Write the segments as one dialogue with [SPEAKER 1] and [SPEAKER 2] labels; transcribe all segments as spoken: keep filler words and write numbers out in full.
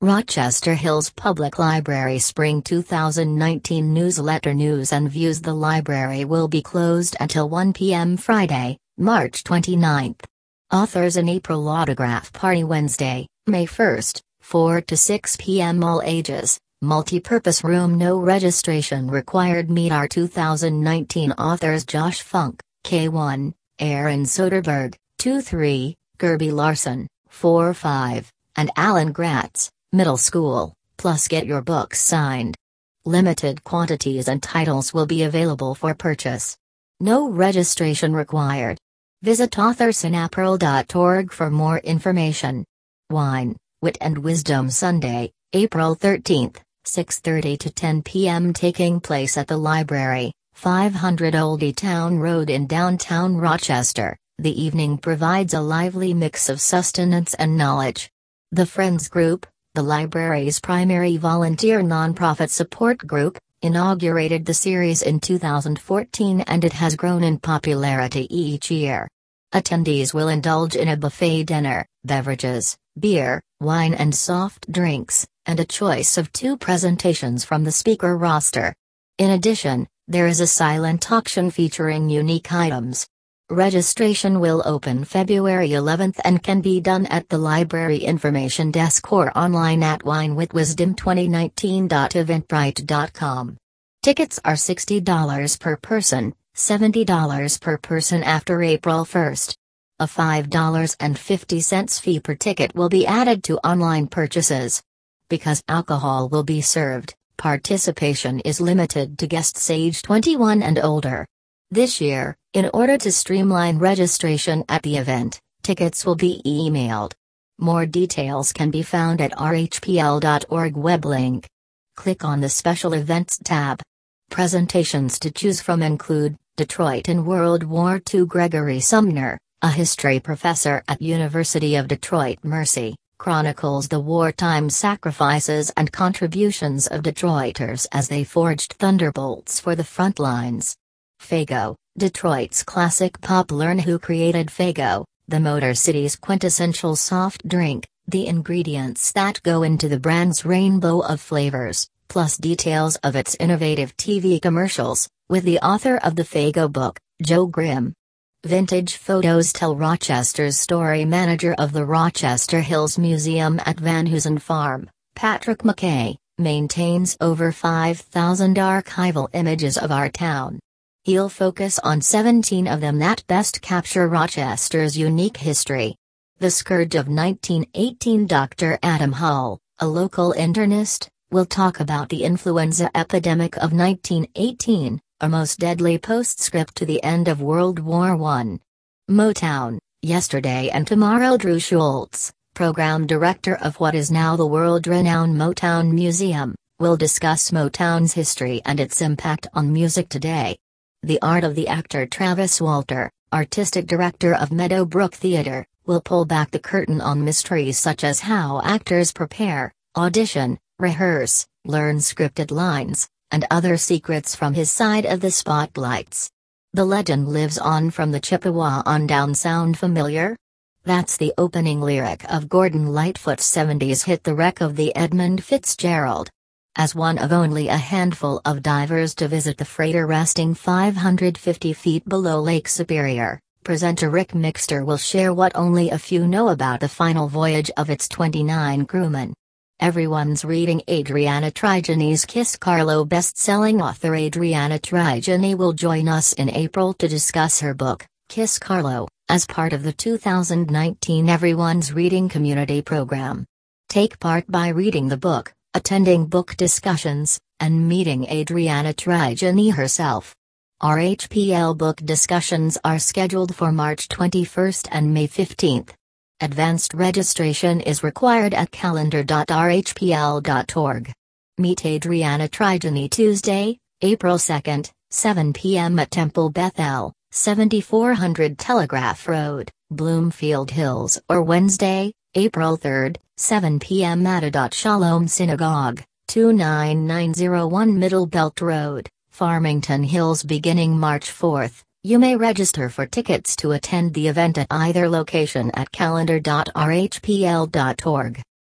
[SPEAKER 1] Rochester Hills Public Library Spring two thousand nineteen Newsletter News and Views. The library will be closed until one p m Friday, March twenty-ninth. Authors in April Autograph Party Wednesday, May first, four to six p m All ages, multi-purpose room. No registration required. Meet our two thousand nineteen authors: Josh Funk, K one, Aaron Soderberg, two three, Gerby Larson, four five, and Alan Gratz, middle school, plus get your books signed. Limited quantities and titles will be available for purchase. No registration required. Visit author sinapearl dot org for more information. Wine, Wit and Wisdom Sunday, April thirteenth, six thirty to ten p m Taking place at the library, five hundred Oldie Town Road in downtown Rochester. The evening provides a lively mix of sustenance and knowledge. The Friends Group, the library's primary volunteer nonprofit support group, inaugurated the series in two thousand fourteen and it has grown in popularity each year. Attendees will indulge in a buffet dinner, beverages, beer, wine and soft drinks, and a choice of two presentations from the speaker roster. In addition, there is a silent auction featuring unique items. Registration will open February eleventh and can be done at the Library Information Desk or online at wine wit wisdom twenty nineteen dot eventbrite dot com. Tickets are sixty dollars per person, seventy dollars per person after April first. A five dollars and fifty cents fee per ticket will be added to online purchases. Because alcohol will be served, participation is limited to guests age twenty-one and older. This year, in order to streamline registration at the event, tickets will be emailed. More details can be found at r h p l dot org web link. Click on the Special Events tab. Presentations to choose from include Detroit in World War Two. Gregory Sumner, a history professor at University of Detroit Mercy, chronicles the wartime sacrifices and contributions of Detroiters as they forged thunderbolts for the front lines. Faygo, Detroit's classic pop. Learn who created Faygo, the Motor City's quintessential soft drink, the ingredients that go into the brand's rainbow of flavors, plus details of its innovative T V commercials, with the author of the Faygo book, Joe Grimm. Vintage photos tell Rochester's story. Manager of the Rochester Hills Museum at Van Hoosen Farm, Patrick McKay, maintains over five thousand archival images of our town. He'll focus on seventeen of them that best capture Rochester's unique history. The Scourge of nineteen eighteen. Doctor Adam Hull, a local internist, will talk about the influenza epidemic of nineteen eighteen, a most deadly postscript to the end of World War One. Motown, Yesterday and Tomorrow. Drew Schultz, program director of what is now the world-renowned Motown Museum, will discuss Motown's history and its impact on music today. The Art of the Actor. Travis Walter, artistic director of Meadowbrook Theater, will pull back the curtain on mysteries such as how actors prepare, audition, rehearse, learn scripted lines, and other secrets from his side of the spotlights. The legend lives on from the Chippewa on down. Sound familiar? That's the opening lyric of Gordon Lightfoot's seventies hit The Wreck of the Edmund Fitzgerald. As one of only a handful of divers to visit the freighter resting five hundred fifty feet below Lake Superior, presenter Rick Mixter will share what only a few know about the final voyage of its twenty-nine crewmen. Everyone's reading Adriana Trigiani's Kiss Carlo. Best-selling author Adriana Trigiani will join us in April to discuss her book, Kiss Carlo, as part of the two thousand nineteen Everyone's Reading Community Program. Take part by reading the book, attending book discussions, and meeting Adriana Trigiani herself. R H P L book discussions are scheduled for March twenty-first and May fifteenth. Advanced registration is required at calendar dot r h p l dot org. Meet Adriana Trigiani Tuesday, April second, seven p m at Temple Bethel, seventy-four hundred Telegraph Road, Bloomfield Hills, or Wednesday, April third, seven p m at Adat Shalom Synagogue, two nine nine zero one Middle Belt Road, Farmington Hills. Beginning March fourth, you may register for tickets to attend the event at either location at calendar dot r h p l dot org.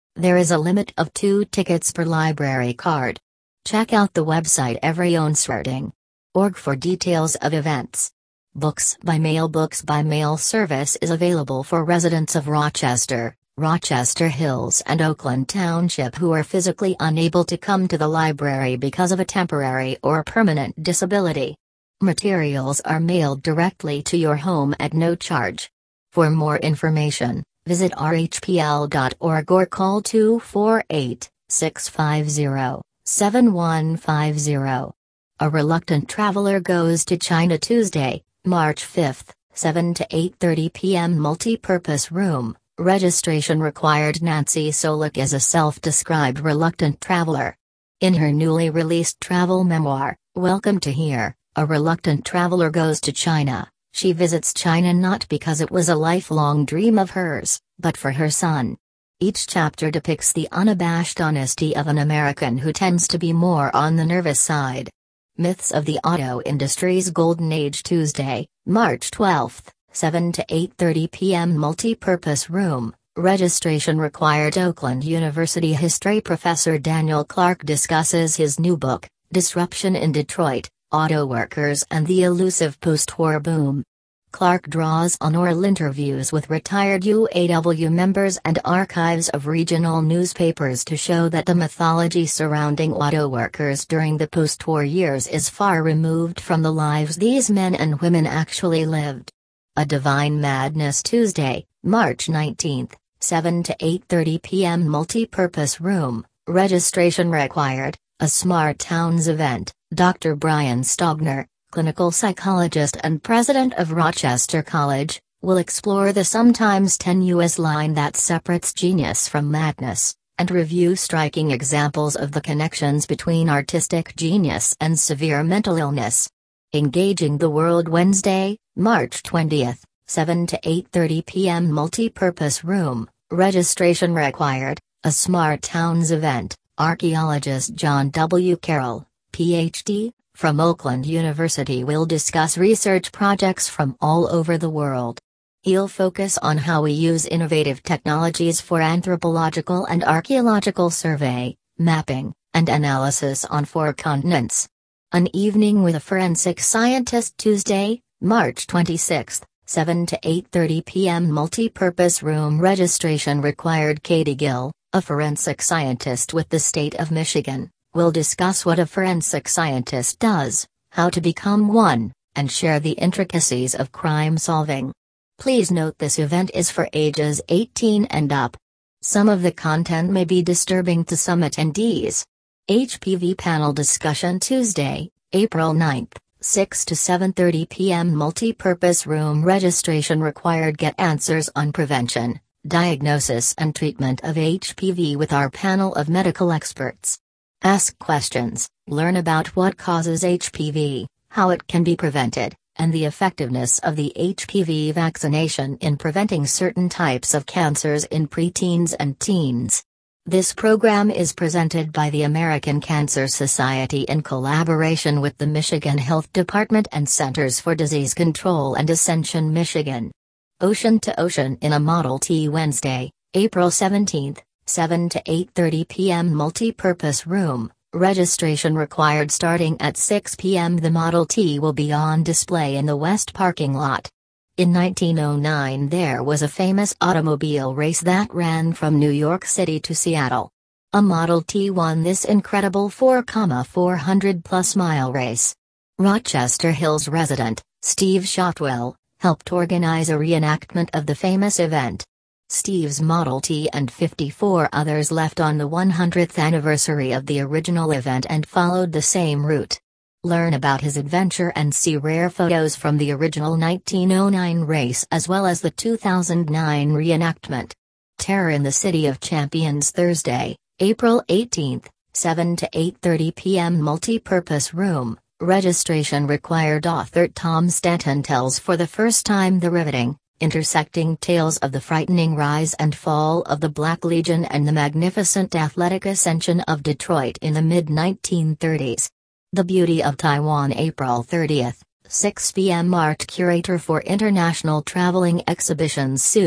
[SPEAKER 1] There is a limit of two tickets per library card. Check out the website everyonswerding dot org for details of events. Books by Mail Books by Mail service is available for residents of Rochester, Rochester Hills and Oakland Township who are physically unable to come to the library because of a temporary or permanent disability. Materials are mailed directly to your home at no charge. For more information, visit r h p l dot org or call two four eight, six five zero, seven one five zero. A reluctant traveler goes to China Tuesday, March fifth, seven to eight thirty p m Multi-purpose room, registration required. Nancy Solik is a self-described reluctant traveler. In her newly released travel memoir, Welcome to Here, A Reluctant Traveler Goes to China, she visits China not because it was a lifelong dream of hers, but for her son. Each chapter depicts the unabashed honesty of an American who tends to be more on the nervous side. Myths of the Auto Industry's Golden Age Tuesday, March twelfth, seven to eight thirty p m Multi-purpose room, registration required. Oakland University history professor Daniel Clark discusses his new book, Disruption in Detroit, Auto Workers and the Elusive Post-War Boom. Clark draws on oral interviews with retired U A W members and archives of regional newspapers to show that the mythology surrounding auto workers during the post-war years is far removed from the lives these men and women actually lived. A Divine Madness Tuesday, March nineteenth, seven to eight thirty p m Multi-purpose room, registration required, a Smart Towns event. Doctor Brian Stogner, clinical psychologist and president of Rochester College, will explore the sometimes tenuous line that separates genius from madness, and review striking examples of the connections between artistic genius and severe mental illness. Engaging the World Wednesday, March twentieth, seven to eight thirty p m Multi-purpose room, registration required, a Smart Towns event. Archaeologist John W. Carroll, P H D, from Oakland University will discuss research projects from all over the world. He'll focus on how we use innovative technologies for anthropological and archaeological survey, mapping, and analysis on four continents. An Evening with a Forensic Scientist Tuesday, March twenty-sixth, seven to eight thirty p m Multi-purpose room, registration required. Katie Gill, a forensic scientist with the state of Michigan, will discuss what a forensic scientist does, how to become one, and share the intricacies of crime solving. Please note this event is for ages eighteen and up. Some of the content may be disturbing to some attendees. H P V panel discussion Tuesday, April ninth, six to seven thirty p m Multi-purpose room, registration required. Get answers on prevention, diagnosis and treatment of H P V with our panel of medical experts. Ask questions, learn about what causes H P V, how it can be prevented, and the effectiveness of the H P V vaccination in preventing certain types of cancers in preteens and teens. This program is presented by the American Cancer Society in collaboration with the Michigan Health Department and Centers for Disease Control and Ascension, Michigan. Ocean to Ocean in a Model T Wednesday, April seventeenth, seven to eight thirty p m Multi-purpose room, registration required. Starting at six p m the Model T will be on display in the West parking lot. In nineteen oh nine there was a famous automobile race that ran from New York City to Seattle. A Model T won this incredible four thousand four hundred plus mile race. Rochester Hills resident, Steve Shotwell, helped organize a reenactment of the famous event. Steve's Model T and fifty-four others left on the one hundredth anniversary of the original event and followed the same route. Learn about his adventure and see rare photos from the original nineteen oh nine race as well as the two thousand nine reenactment. Terror in the City of Champions Thursday, April eighteenth, seven to eight thirty p m Multi-purpose room, registration required. Author Tom Stanton tells for the first time the riveting, intersecting tales of the frightening rise and fall of the Black Legion and the magnificent athletic ascension of Detroit in the mid nineteen thirties. The Beauty of Taiwan, April thirtieth, six p m Art curator for International Traveling Exhibitions Sue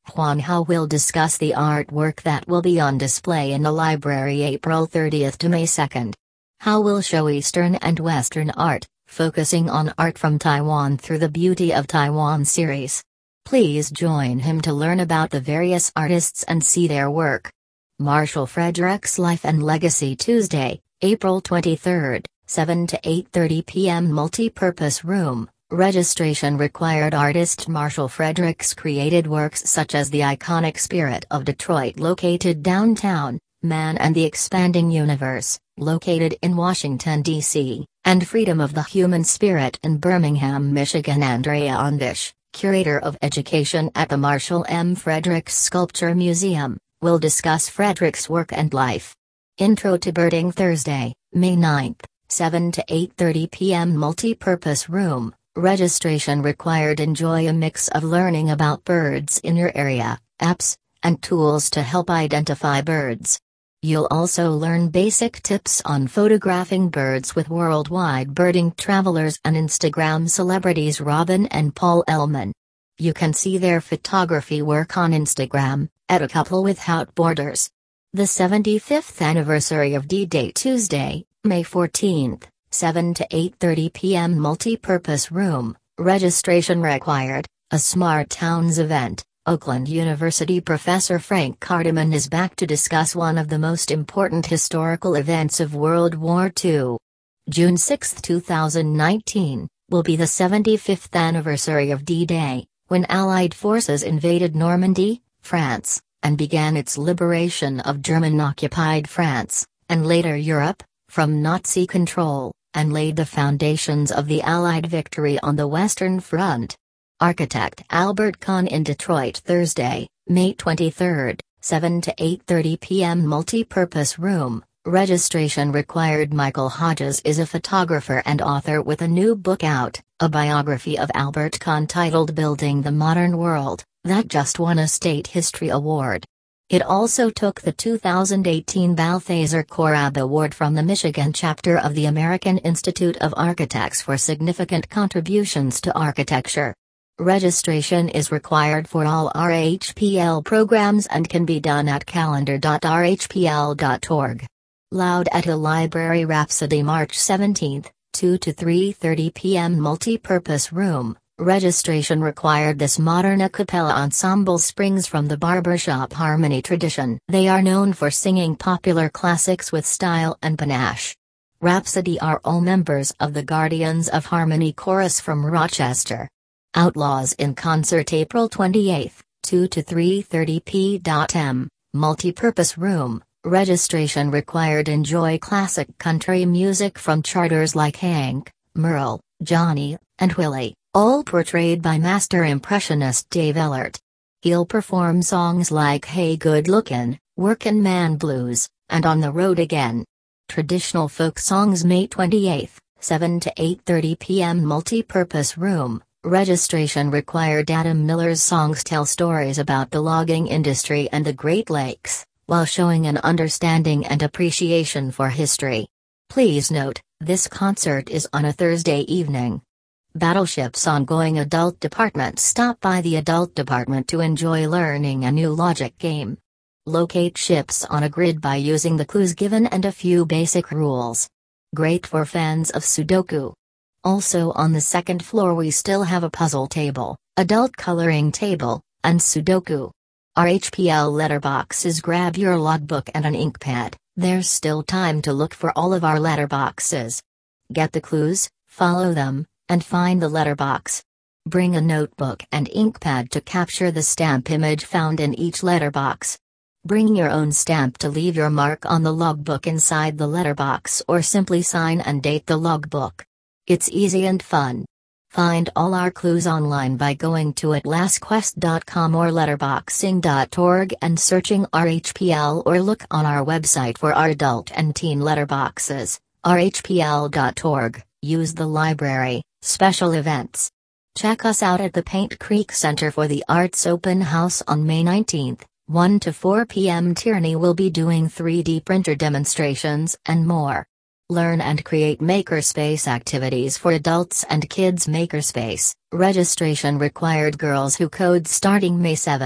[SPEAKER 1] Huan Hao will discuss the artwork that will be on display in the library April thirtieth to May second. Hao will show Eastern and Western art, focusing on art from Taiwan through the Beauty of Taiwan series. Please join him to learn about the various artists and see their work. Marshall Frederick's Life and Legacy Tuesday, April twenty-third, seven to eight thirty p m Multi-purpose room. Registration required. Artist Marshall Fredericks created works such as The Iconic Spirit of Detroit located downtown, Man and the Expanding Universe, located in Washington, D C, and Freedom of the Human Spirit in Birmingham, Michigan. Andrea Ondish, curator of education at the Marshall M. Fredericks Sculpture Museum, will discuss Fredericks' work and life. Intro to Birding Thursday, May ninth, seven to eight thirty p m Multi-purpose room. Registration required. Enjoy a mix of learning about birds in your area, apps, and tools to help identify birds. You'll also learn basic tips on photographing birds with worldwide birding travelers and Instagram celebrities Robin and Paul Ellman. You can see their photography work on Instagram, at A Couple Without Borders. The seventy-fifth anniversary of D-Day Tuesday, May fourteenth. seven to eight thirty p m Multi-purpose room. Registration required. A Smart Towns event. Oakland University professor Frank Cardiman is back to discuss one of the most important historical events of World War Two. June sixth, two thousand nineteen, will be the seventy-fifth anniversary of D-Day, when Allied forces invaded Normandy, France, and began its liberation of German-occupied France, and later Europe, from Nazi control, and laid the foundations of the Allied victory on the Western Front. Architect Albert Kahn in Detroit Thursday, May twenty-third, seven to eight thirty p m Multi-purpose room. Registration required. Michael Hodges is a photographer and author with a new book out, a biography of Albert Kahn titled Building the Modern World, that just won a State History Award. It also took the two thousand eighteen Balthazar Korab Award from the Michigan chapter of the American Institute of Architects for significant contributions to architecture. Registration is required for all R H P L programs and can be done at calendar dot r h p l dot org. Loud at a Library Rhapsody March seventeenth, two to three thirty p m Multi-purpose room. Registration required. This modern a cappella ensemble springs from the barbershop harmony tradition. They are known for singing popular classics with style and panache. Rhapsody are all members of the Guardians of Harmony Chorus from Rochester. Outlaws in Concert April twenty-eighth, two to three thirty p m Multi-purpose room. Registration required. Enjoy classic country music from charters like Hank, Merle, Johnny, and Willie, all portrayed by master impressionist Dave Ellert. He'll perform songs like Hey Good Lookin', Workin' Man Blues, and On the Road Again. Traditional folk songs May twenty-eighth, seven to eight thirty p m Multi-purpose room. Registration required. Adam Miller's songs tell stories about the logging industry and the Great Lakes, while showing an understanding and appreciation for history. Please note, this concert is on a Thursday evening. Battleship's ongoing adult department. Stop by the adult department to enjoy learning a new logic game. Locate ships on a grid by using the clues given and a few basic rules. Great for fans of Sudoku. Also on the second floor we still have a puzzle table, adult coloring table, and Sudoku. R H P L letterboxes. Grab your logbook and an ink pad. There's still time to look for all of our letterboxes. Get the clues, follow them, and find the letterbox. Bring a notebook and ink pad to capture the stamp image found in each letterbox. Bring your own stamp to leave your mark on the logbook inside the letterbox, or simply sign and date the logbook. It's easy and fun. Find all our clues online by going to atlas quest dot com or letterboxing dot org and searching R H P L, or look on our website for our adult and teen letterboxes, r h p l dot org. Use the library, special events. Check us out at the Paint Creek Center for the Arts Open House on May nineteenth, one to four p m Tierney will be doing three D printer demonstrations and more. Learn and create makerspace activities for adults and kids. Makerspace, registration required. Girls Who Code starting May seventh,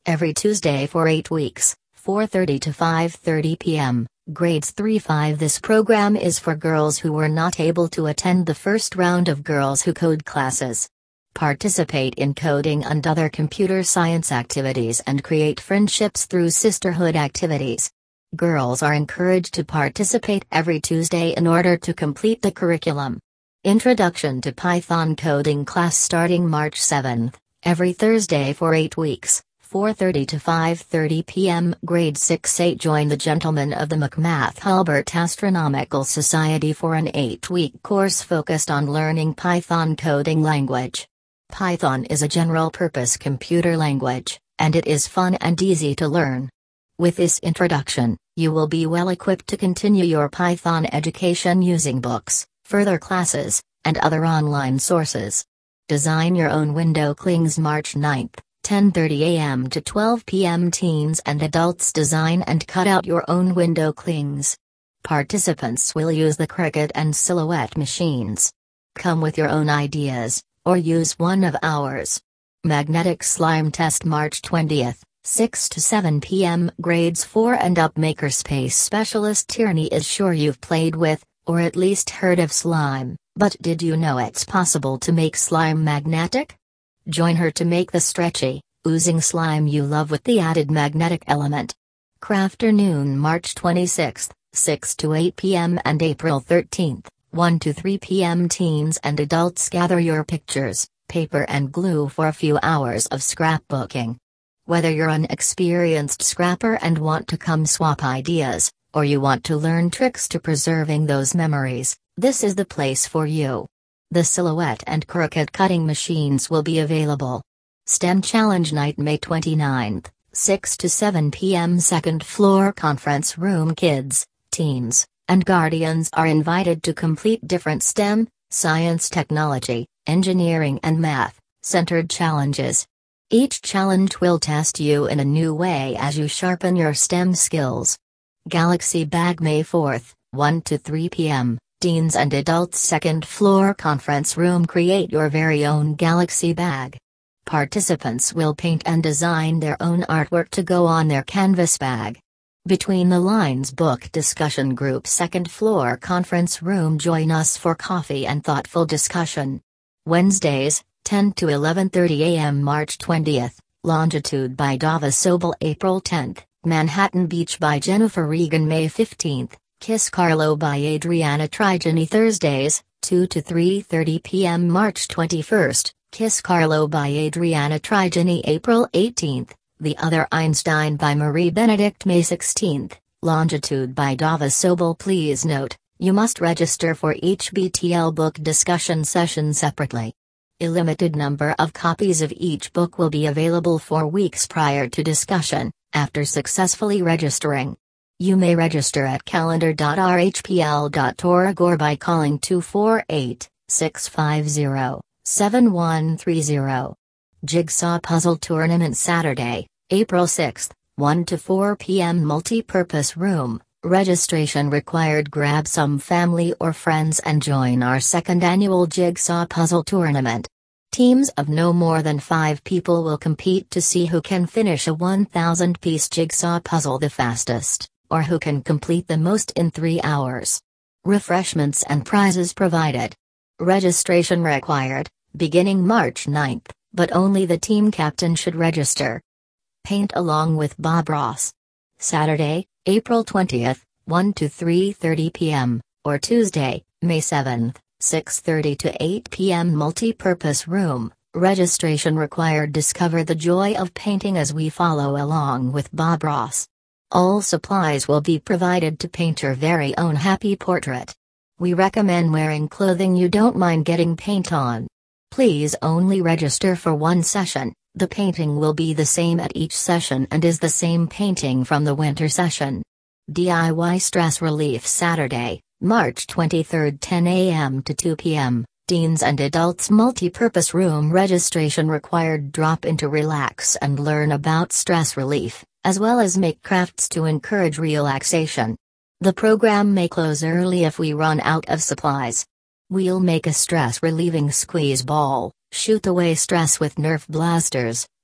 [SPEAKER 1] Every Tuesday for eight weeks, four thirty to five thirty p m, grades three five. This program is for girls who were not able to attend the first round of Girls Who Code classes. Participate in coding and other computer science activities and create friendships through sisterhood activities. Girls are encouraged to participate every Tuesday in order to complete the curriculum. Introduction to Python coding class starting March seventh, every Thursday for eight weeks, four thirty to five thirty p m grade six eight. Join the gentlemen of the McMath-Halbert Astronomical Society for an eight-week course focused on learning Python coding language. Python is a general-purpose computer language, and it is fun and easy to learn. With this introduction, you will be well equipped to continue your Python education using books, further classes, and other online sources. Design your own window clings March ninth, ten thirty a m to twelve p m Teens and adults design and cut out your own window clings. Participants will use the Cricut and Silhouette machines. Come with your own ideas, or use one of ours. Magnetic slime test March twentieth, six to seven p m grades four and up. Makerspace specialist Tierney is sure you've played with, or at least heard of slime, but did you know it's possible to make slime magnetic? Join her to make the stretchy, oozing slime you love with the added magnetic element. Crafternoon March twenty-sixth, six to eight p m and April thirteenth, one to three p m Teens and adults gather your pictures, paper and glue for a few hours of scrapbooking. Whether you're an experienced scrapper and want to come swap ideas, or you want to learn tricks to preserving those memories, this is the place for you. The Silhouette and Cricut cutting machines will be available. STEM Challenge Night May twenty-ninth, six to seven p m Second floor conference room. Kids, teens, and guardians are invited to complete different STEM, science, technology, engineering and math-centered challenges. Each challenge will test you in a new way as you sharpen your STEM skills. Galaxy Bag May fourth, one to three p m Teens and adults second floor conference room. Create your very own Galaxy bag. Participants will paint and design their own artwork to go on their canvas bag. Between the Lines book discussion group second floor conference room. Join us for coffee and thoughtful discussion. Wednesdays, ten to eleven thirty a m March twentieth, Longitude by Dava Sobel. April tenth, Manhattan Beach by Jennifer Regan. May fifteenth, Kiss Carlo by Adriana Trigeni. Thursdays, two to three thirty p m March twenty-first, Kiss Carlo by Adriana Trigeni. April eighteenth, The Other Einstein by Marie Benedict. May sixteenth, Longitude by Dava Sobel. Please note, you must register for each B T L book discussion session separately. A limited number of copies of each book will be available four weeks prior to discussion, after successfully registering. You may register at calendar dot r h p l dot org or by calling two four eight, six five zero, seven one three zero. Jigsaw Puzzle Tournament Saturday, April sixth, one to four p m Multi-purpose room, registration required. Grab some family or friends and join our second annual Jigsaw Puzzle Tournament. Teams of no more than five people will compete to see who can finish a one thousand piece jigsaw puzzle the fastest, or who can complete the most in three hours. Refreshments and prizes provided. Registration required, beginning March ninth, but only the team captain should register. Paint along with Bob Ross. Saturday, April twentieth, one to three thirty p m, or Tuesday, May seventh, six thirty to eight p m Multi-purpose room, registration required. Discover the joy of painting as we follow along with Bob Ross. All supplies will be provided to paint your very own happy portrait. We recommend wearing clothing you don't mind getting paint on. Please only register for one session. The painting will be the same at each session and is the same painting from the winter session. D I Y Stress Relief Saturday, March twenty-third, ten a m to two p m Teens and adults multi-purpose room, registration required. Drop in to relax and learn about stress relief, as well as make crafts to encourage relaxation. The program may close early if we run out of supplies. We'll make a stress-relieving squeeze ball, shoot away stress with Nerf blasters,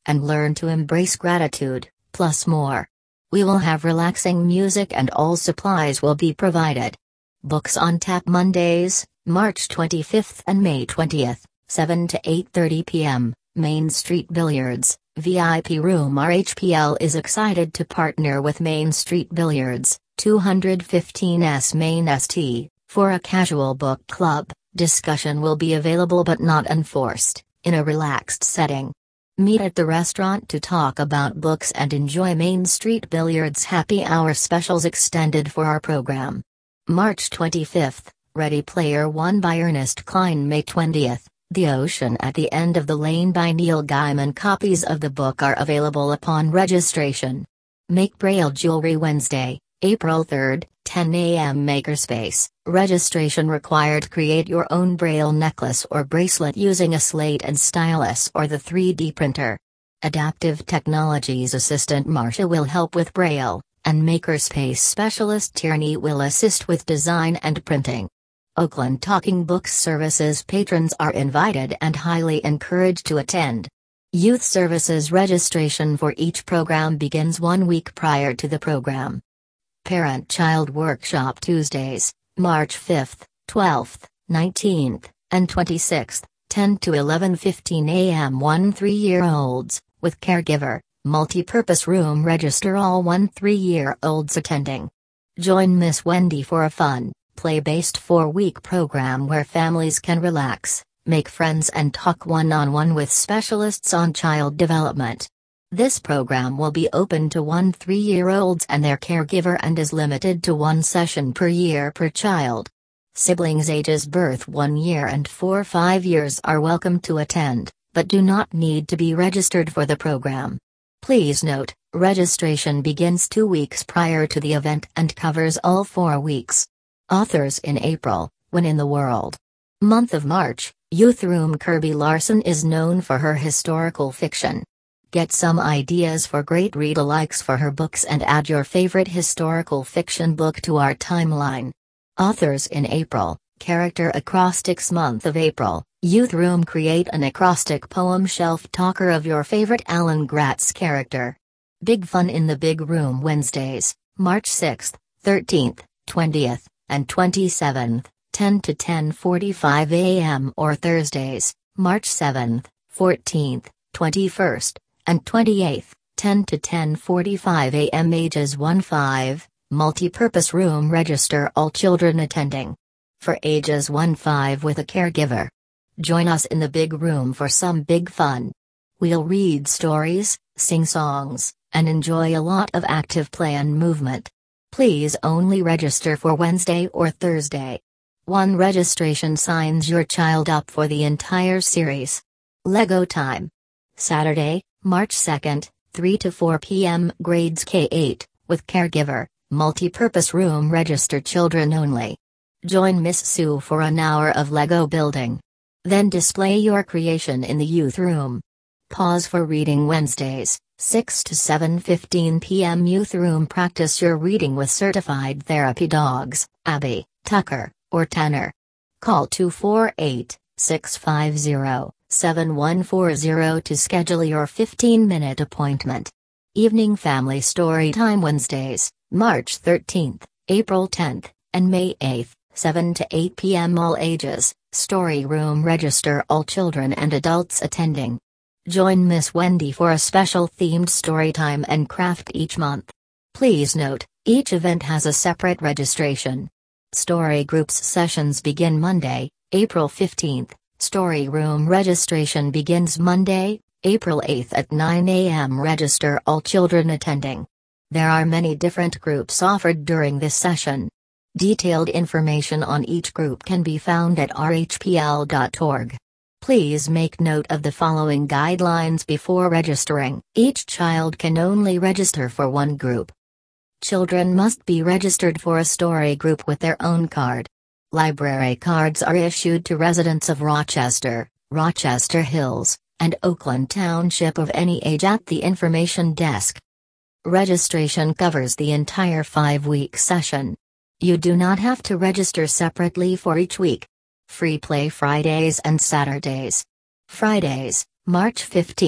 [SPEAKER 1] and learn to embrace gratitude, plus more. We will have relaxing music and all supplies will be provided. Books on tap Mondays, March twenty-fifth and May twentieth, seven to eight thirty p m, Main Street Billiards, V I P Room. R H P L is excited to partner with Main Street Billiards, two fifteen S Main Street, for a casual book club. Discussion will be available but not enforced, in a relaxed setting. Meet at the restaurant to talk about books and enjoy Main Street Billiards happy hour specials extended for our program. March twenty-fifth, Ready Player One by Ernest Cline. May twentieth, The Ocean at the End of the Lane by Neil Gaiman. Copies of the book are available upon registration. Make Braille Jewelry. Wednesday, April third, ten a m Makerspace. Registration required. Create your own Braille necklace or bracelet using a slate and stylus or the three D printer. Adaptive Technologies assistant Marcia will help with Braille, and Makerspace specialist Tierney will assist with design and printing. Oakland Talking Books Services patrons are invited and highly encouraged to attend. Youth Services registration for each program begins one week prior to the program. Parent-Child Workshop Tuesdays, March fifth, twelfth, nineteenth, and twenty-sixth, ten to eleven fifteen a m one three-year-olds, with caregiver, multi-purpose room. Register all one three-year-olds attending. Join Miss Wendy for a fun, play-based four-week program where families can relax, make friends and talk one-on-one with specialists on child development. This program will be open to one three-year-olds and their caregiver and is limited to one session per year per child. Siblings ages birth one year and four five years are welcome to attend, but do not need to be registered for the program. Please note, registration begins two weeks prior to the event and covers all four weeks. Authors in April, When in the World. Month of March, Youth Room. Kirby Larson is known for her historical fiction. Get some ideas for great read-alikes for her books and add your favorite historical fiction book to our timeline. Authors in April, Character Acrostics. Month of April, Youth Room. Create an acrostic poem shelf talker of your favorite Alan Gratz character. Big Fun in the Big Room. Wednesdays, March sixth, thirteenth, twentieth, and twenty-seventh, ten to ten forty-five a m or Thursdays, March seventh, fourteenth, twenty-first, and twenty-eighth, ten to ten forty-five a m Ages one to five, multi-purpose room. Register all children attending. For ages one to five with a caregiver. Join us in the big room for some big fun. We'll read stories, sing songs, and enjoy a lot of active play and movement. Please only register for Wednesday or Thursday. One registration signs your child up for the entire series. Lego time. Saturday, March second, three to four p m Grades K eight, with caregiver, multi-purpose room. Register children only. Join Miss Sue for an hour of Lego building. Then display your creation in the youth room. Pause for reading. Wednesdays, six to seven fifteen p m Youth Room. Practice your reading with certified therapy dogs, Abby, Tucker, or Tanner. Call two four eight, six five zero, seven one four zero to schedule your fifteen minute appointment. Evening Family Story Time. Wednesdays, March thirteenth, April tenth, and May eighth, seven to eight p m All ages, Story Room. Register all children and adults attending. Join Miss Wendy for a special themed story time and craft each month. Please note, each event has a separate registration. Story Groups sessions begin Monday, April fifteenth. Story Room registration begins Monday, April eighth at nine a m Register all children attending. There are many different groups offered during this session. Detailed information on each group can be found at r h p l dot org. Please make note of the following guidelines before registering. Each child can only register for one group. Children must be registered for a story group with their own card. Library cards are issued to residents of Rochester, Rochester Hills, and Oakland Township of any age at the information desk. Registration covers the entire five-week session. You do not have to register separately for each week. Free play Fridays and Saturdays. Fridays, March fifteenth,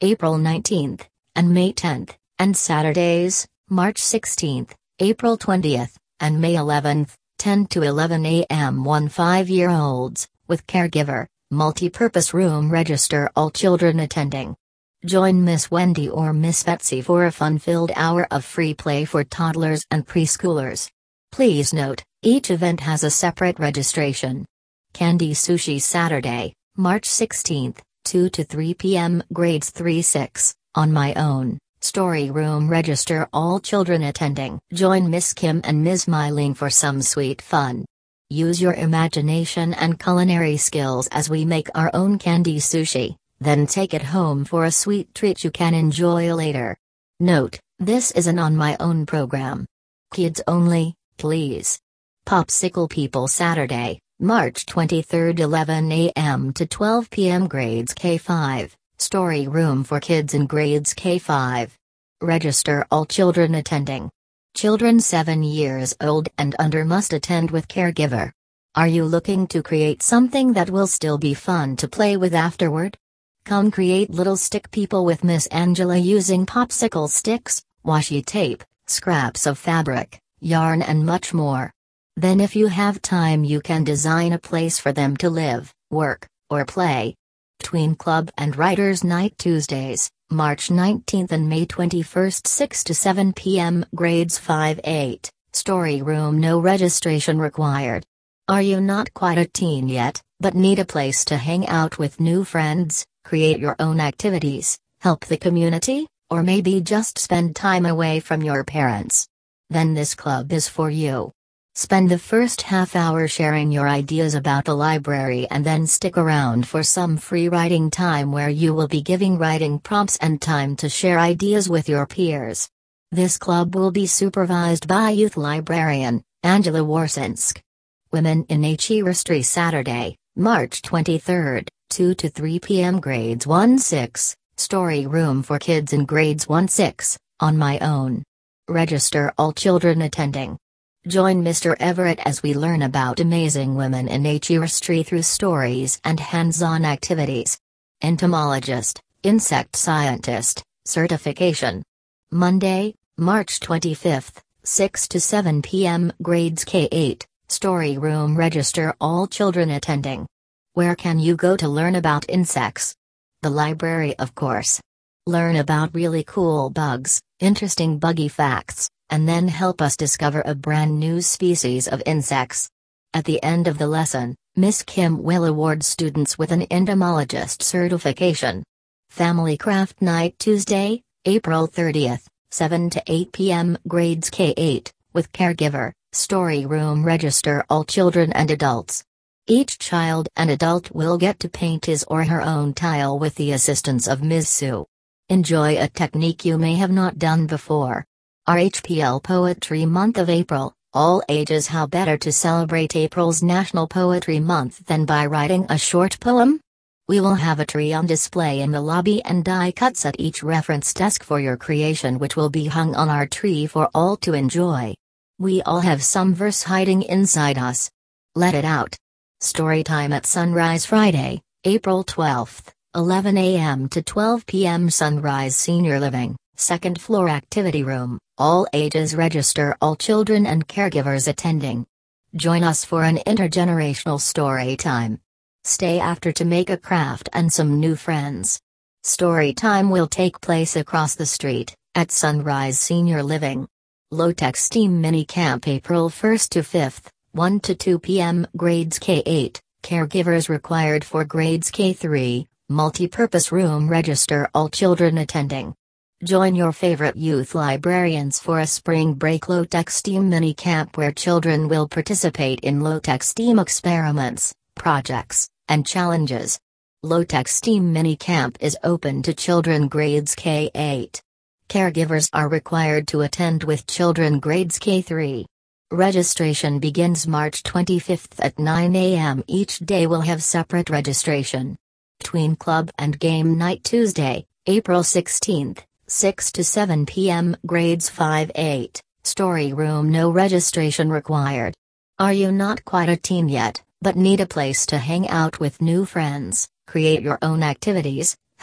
[SPEAKER 1] April nineteenth, and May tenth, and Saturdays, March sixteenth, April twentieth, and May eleventh, ten to eleven a m one five-year-olds, with caregiver, multi-purpose room. Register all children attending. Join Miss Wendy or Miss Betsy for a fun-filled hour of free play for toddlers and preschoolers. Please note, each event has a separate registration. Candy Sushi Saturday, March sixteenth, two to three p m Grades three six, on my own. Story room. Register all children attending. Join Miss Kim and Miss Myling for some sweet fun. Use your imagination and culinary skills as we make our own candy sushi, then take it home for a sweet treat you can enjoy later. Note, this is an on my own program. Kids only, please. Popsicle People Saturday, March twenty-third, eleven a m to twelve p m Grades K five. Story room for kids in grades K five. Register all children attending. Children seven years old and under must attend with caregiver. Are you looking to create something that will still be fun to play with afterward? Come create little stick people with Miss Angela using popsicle sticks, washi tape, scraps of fabric, yarn and much more. Then if you have time you can design a place for them to live, work, or play. Tween Club and Writers Night Tuesdays, March nineteenth and May twenty-first, six to seven p m Grades five eight, Story room. No registration required. Are you not quite a teen yet, but need a place to hang out with new friends, create your own activities, help the community, or maybe just spend time away from your parents? Then this club is for you. Spend the first half hour sharing your ideas about the library and then stick around for some free writing time where you will be giving writing prompts and time to share ideas with your peers. This club will be supervised by youth librarian, Angela Warsinsk. Women in History Saturday, March twenty-third, two to three p m Grades one six, Story room for kids in grades one six, on my own. Register all children attending. Join Mister Everett as we learn about amazing women in history through stories and hands-on activities. Entomologist, insect scientist, certification. Monday, March twenty-fifth, six to seven p m Grades K eight, Story room. Register all children attending. Where can you go to learn about insects? The library, of course. Learn about really cool bugs, interesting buggy facts, and then help us discover a brand new species of insects. At the end of the lesson, Miss Kim will award students with an entomologist certification. Family Craft Night Tuesday, April thirtieth, seven to eight p m Grades K eight, with caregiver, Story room. Register all children and adults. Each child and adult will get to paint his or her own tile with the assistance of Miz Sue. Enjoy a technique you may have not done before. R H P L Poetry Month of April, all ages. How better to celebrate April's National Poetry Month than by writing a short poem? We will have a tree on display in the lobby and die cuts at each reference desk for your creation, which will be hung on our tree for all to enjoy. We all have some verse hiding inside us. Let it out. Storytime at Sunrise Friday, April twelfth, eleven a m to twelve p m Sunrise Senior Living, second floor activity room, all ages. Register all children and caregivers attending. Join us for an intergenerational story time. Stay after to make a craft and some new friends. Story time will take place across the street, at Sunrise Senior Living. Low-Tech STEAM Mini Camp April first to fifth, one to two p m Grades K eight, caregivers required for grades K three, multi-purpose room. Register all children attending. Join your favorite youth librarians for a spring break Low-Tech STEAM Mini Camp where children will participate in low-tech STEAM experiments, projects, and challenges. Low-Tech STEAM Mini Camp is open to children grades K eight. Caregivers are required to attend with children grades K three. Registration begins March twenty-fifth at nine a m Each day will have separate registration. Tween Club and Game Night Tuesday, April sixteenth, six to seven p m Grades five eight, Story room. No registration required. Are you not quite a teen yet, but need a place to hang out with new friends, create your own activities,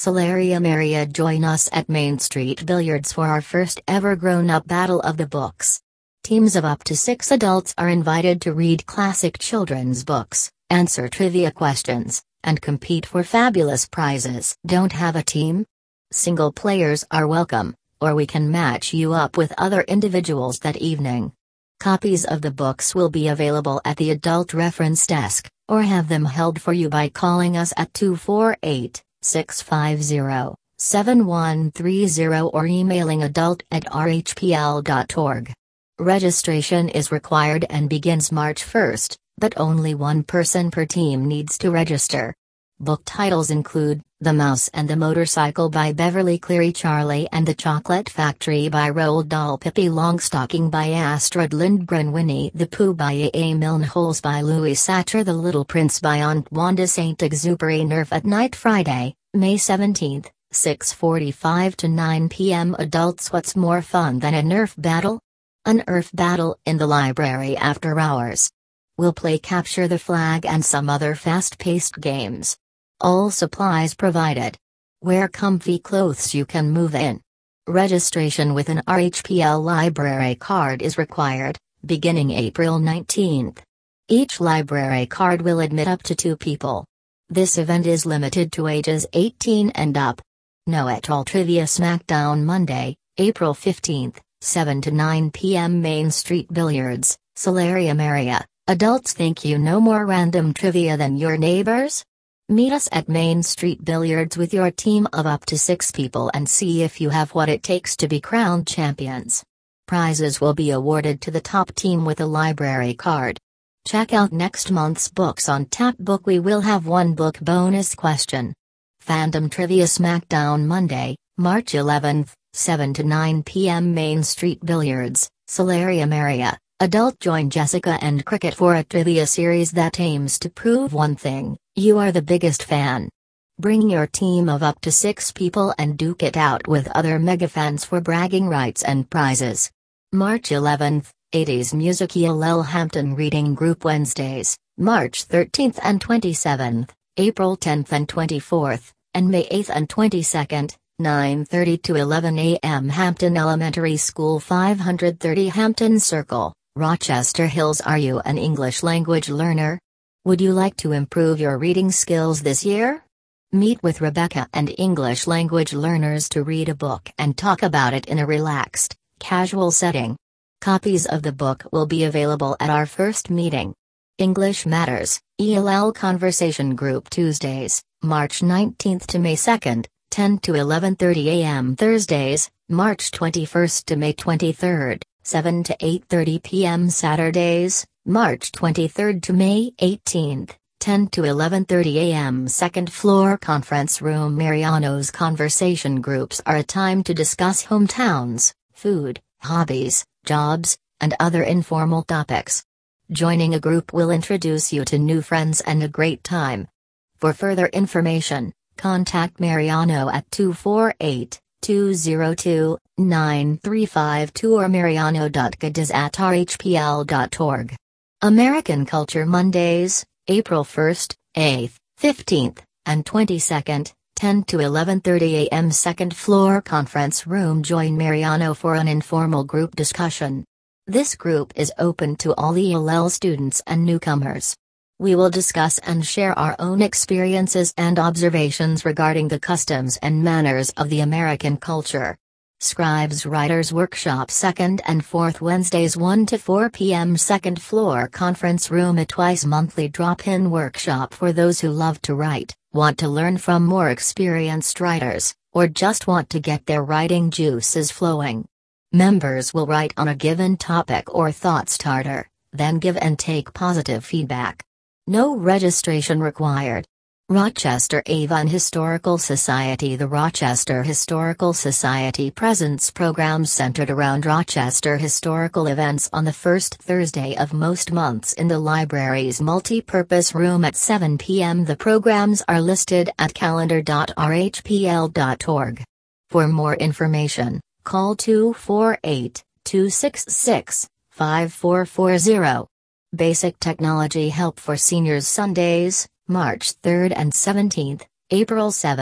[SPEAKER 1] Solarium area. Join us at Main Street Billiards for our first ever grown-up Battle of the Books. Teams of up to six adults are invited to read classic children's books, answer trivia questions, and compete for fabulous prizes. Don't have a team? Single players are welcome, or we can match you up with other individuals that evening. Copies of the books will be available at the Adult Reference Desk, or have them held for you by calling us at two four eight, six five zero, seven one three zero or emailing adult at r h p l dot org. Registration is required and begins March first, but only one person per team needs to register. Book titles include The Mouse and the Motorcycle by Beverly Cleary, Charlie and the Chocolate Factory by Roald Dahl, Pippi Longstocking by Astrid Lindgren, Winnie the Pooh by A. A. Milne, Holes by Louis Sachar, The Little Prince by Antoine de Saint-Exupéry. Nerf at Night Friday, May seventeenth, six forty-five to nine p m Adults. What's more fun than a Nerf battle? An Nerf battle in the library after hours. We'll play capture the flag and some other fast-paced games. All supplies provided. Wear comfy clothes you can move in. Registration with an R H P L library card is required, beginning April nineteenth. Each library card will admit up to two people. This event is limited to ages eighteen and up. Know-It-All Trivia Smackdown Monday, April fifteenth, seven to nine p m Main Street Billiards, Solarium area. Adults think you know more random trivia than your neighbors? Meet us at Main Street Billiards with your team of up to six people and see if you have what it takes to be crowned champions. Prizes will be awarded to the top team with a library card. Check out next month's books on Tap Book. We will have one book bonus question. Fandom Trivia Smackdown Monday, March eleventh, seven to nine p m Main Street Billiards, Solarium area. Adult join Jessica and Cricket for a trivia series that aims to prove one thing: you are the biggest fan. Bring your team of up to six people and duke it out with other megafans for bragging rights and prizes. March eleventh, eighties Music E L L Hampton Reading Group. Wednesdays, March thirteenth and twenty-seventh, April tenth and twenty-fourth, and May eighth and twenty-second, nine thirty to eleven a m Hampton Elementary School, five thirty Hampton Circle, Rochester Hills. Are you an English language learner? Would you like to improve your reading skills this year? Meet with Rebecca and English language learners to read a book and talk about it in a relaxed, casual setting. Copies of the book will be available at our first meeting. English Matters, E L L Conversation Group. Tuesdays, March nineteenth to May second, ten to eleven thirty a m Thursdays, March twenty-first to May twenty-third, seven to eight thirty p m Saturdays, March twenty-third to May eighteenth, ten to eleven thirty a m Second floor conference room. Mariano's conversation groups are a time to discuss hometowns, food, hobbies, jobs, and other informal topics. Joining a group will introduce you to new friends and a great time. For further information, contact Mariano at two four eight, two zero two, nine three five two or mariano dot gadiz at r h p l dot org. American Culture Mondays, April first, eighth, fifteenth, and twenty-second, ten to eleven thirty a m Second floor conference room. Join Mariano for an informal group discussion. This group is open to all E L L students and newcomers. We will discuss and share our own experiences and observations regarding the customs and manners of the American culture. Scribes Writers Workshop second and fourth Wednesdays, one to four p m Second floor conference room. A twice monthly drop-in workshop for those who love to write, want to learn from more experienced writers, or just want to get their writing juices flowing. Members will write on a given topic or thought starter, then give and take positive feedback. No registration required. Rochester Avon Historical Society. The Rochester Historical Society presents programs centered around Rochester historical events on the first Thursday of most months in the library's multi-purpose room at seven p m The programs are listed at calendar dot r h p l dot org. For more information, call two four eight, two six six, five four four zero. Basic Technology Help for Seniors. Sundays, March third and seventeenth, April seventh,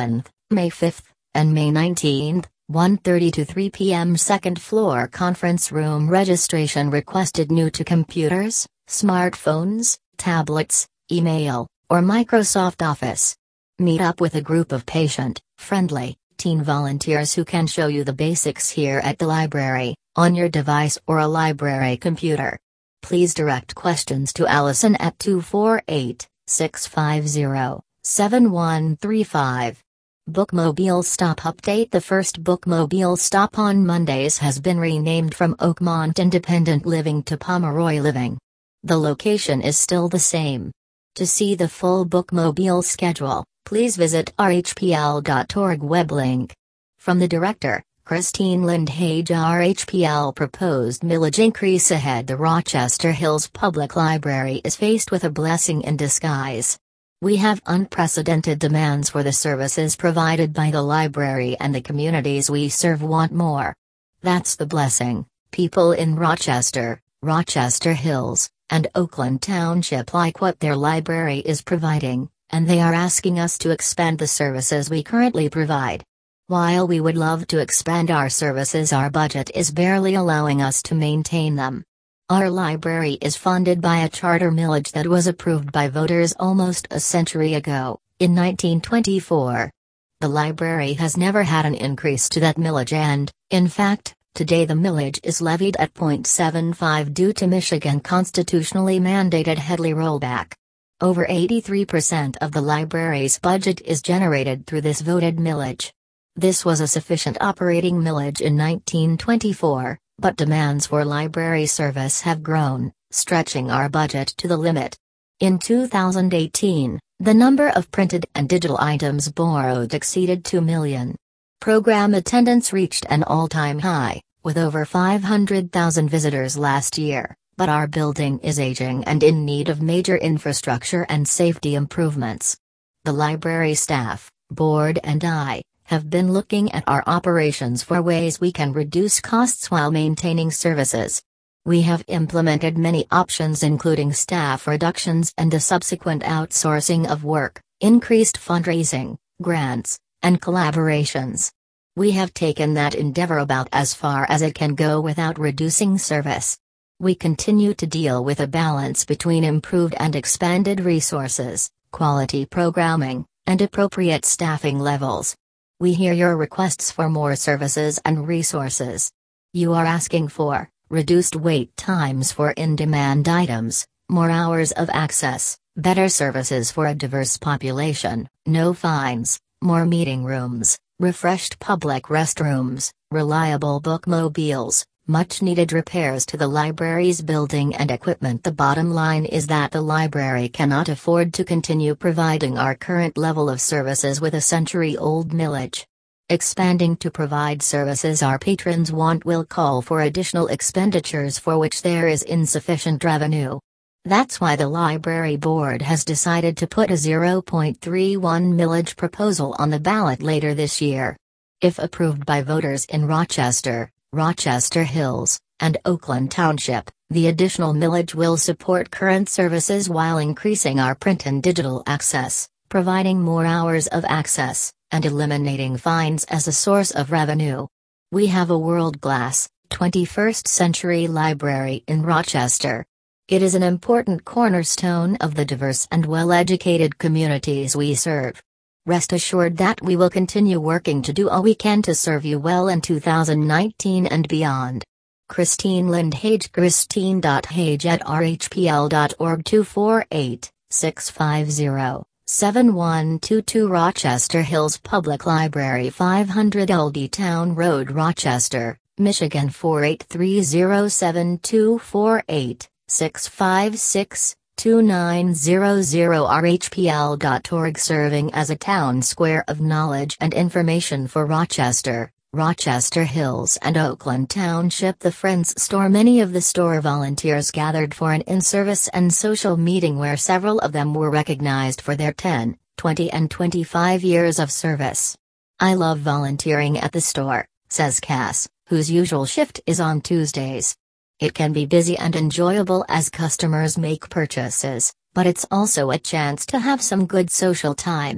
[SPEAKER 1] May fifth, and May nineteenth, one thirty to three p m Second floor conference room. Registration requested. New to computers, smartphones, tablets, email, or Microsoft Office. Meet up with a group of patient-friendly teen volunteers who can show you the basics here at the library, on your device or a library computer. Please direct questions to Allison at two four eight, six five zero, seven one three five. Bookmobile Stop Update. The first Bookmobile Stop on Mondays has been renamed from Oakmont Independent Living to Pomeroy Living. The location is still the same. To see the full Bookmobile schedule, please visit r h p l dot org web link. From the director, Christine Lindhage. R H P L proposed millage increase ahead. The Rochester Hills Public Library is faced with a blessing in disguise. We have unprecedented demands for the services provided by the library, and the communities we serve want more. That's the blessing. People in Rochester, Rochester Hills, and Oakland Township like what their library is providing, and they are asking us to expand the services we currently provide. While we would love to expand our services, our budget is barely allowing us to maintain them. Our library is funded by a charter millage that was approved by voters almost a century ago, in nineteen twenty-four. The library has never had an increase to that millage, and, in fact, today the millage is levied at zero point seven five due to Michigan constitutionally mandated Headley rollback. Over eighty-three percent of the library's budget is generated through this voted millage. This was a sufficient operating millage in nineteen twenty-four, but demands for library service have grown, stretching our budget to the limit. In two thousand eighteen, the number of printed and digital items borrowed exceeded two million. Program attendance reached an all-time high, with over five hundred thousand visitors last year, but our building is aging and in need of major infrastructure and safety improvements. The library staff, board and I have been looking at our operations for ways we can reduce costs while maintaining services. We have implemented many options, including staff reductions and the subsequent outsourcing of work, increased fundraising, grants, and collaborations. We have taken that endeavor about as far as it can go without reducing service. We continue to deal with a balance between improved and expanded resources, quality programming, and appropriate staffing levels. We hear your requests for more services and resources. You are asking for reduced wait times for in-demand items, more hours of access, better services for a diverse population, no fines, more meeting rooms, refreshed public restrooms, reliable bookmobiles, much-needed repairs to the library's building and equipment. The bottom line is that the library cannot afford to continue providing our current level of services with a century-old millage. Expanding to provide services our patrons want will call for additional expenditures for which there is insufficient revenue. That's why the library board has decided to put a zero point three one millage proposal on the ballot later this year. If approved by voters in Rochester, Rochester Hills, and Oakland Township, the additional millage will support current services while increasing our print and digital access, providing more hours of access, and eliminating fines as a source of revenue. We have a world-class, twenty-first century library in Rochester. It is an important cornerstone of the diverse and well-educated communities we serve. Rest assured that we will continue working to do all we can to serve you well in two thousand nineteen and beyond. Christine Lindhage. Christine.hage at r h p l dot org. Two four eight, six five zero, seven one two two. Rochester Hills Public Library, five hundred Oldie Town Road, Rochester, Michigan four eight three zero seven. Two four eight, six five six, two nine zero zero. r h p l dot org. Serving as a town square of knowledge and information for Rochester, Rochester Hills and Oakland Township. The Friends Store. Many of the store volunteers gathered for an in-service and social meeting where several of them were recognized for their ten, twenty and twenty-five years of service. I love volunteering at the store, says Cass, whose usual shift is on Tuesdays. It can be busy and enjoyable as customers make purchases, but it's also a chance to have some good social time.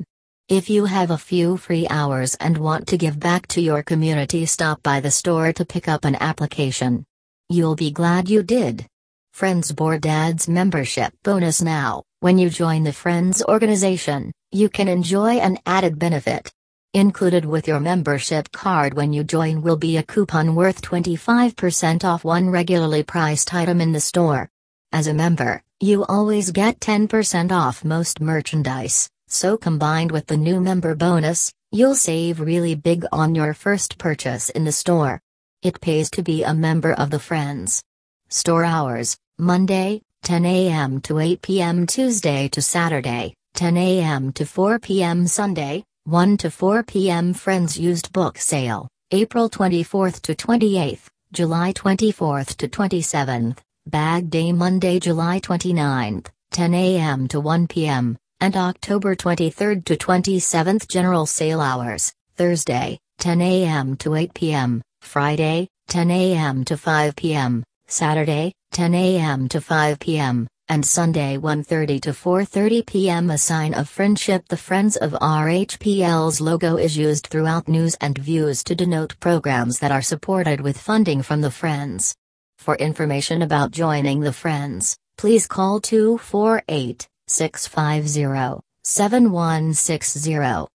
[SPEAKER 1] If you have a few free hours and want to give back to your community, stop by the store to pick up an application. You'll be glad you did. Friends Board adds membership bonus now. When you join the Friends organization, you can enjoy an added benefit. Included with your membership card when you join will be a coupon worth twenty-five percent off one regularly priced item in the store. As a member, you always get ten percent off most merchandise, so combined with the new member bonus, you'll save really big on your first purchase in the store. It pays to be a member of the Friends. Store hours: Monday, ten a m to eight p m Tuesday to Saturday, ten a m to four p m Sunday, one to four p m Friends Used Book Sale, April twenty-fourth to twenty-eighth, July twenty-fourth to twenty-seventh, Bag Day Monday, July twenty-ninth, ten a m to one p m, and October twenty-third to twenty-seventh. General Sale Hours: Thursday, ten a m to eight p m, Friday, ten a m to five p m, Saturday, ten a m to five p m, and Sunday one thirty to four thirty p m A sign of friendship. The Friends of R H P L's logo is used throughout news and views to denote programs that are supported with funding from the Friends. For information about joining the Friends, please call two four eight, six five zero, seven one six zero.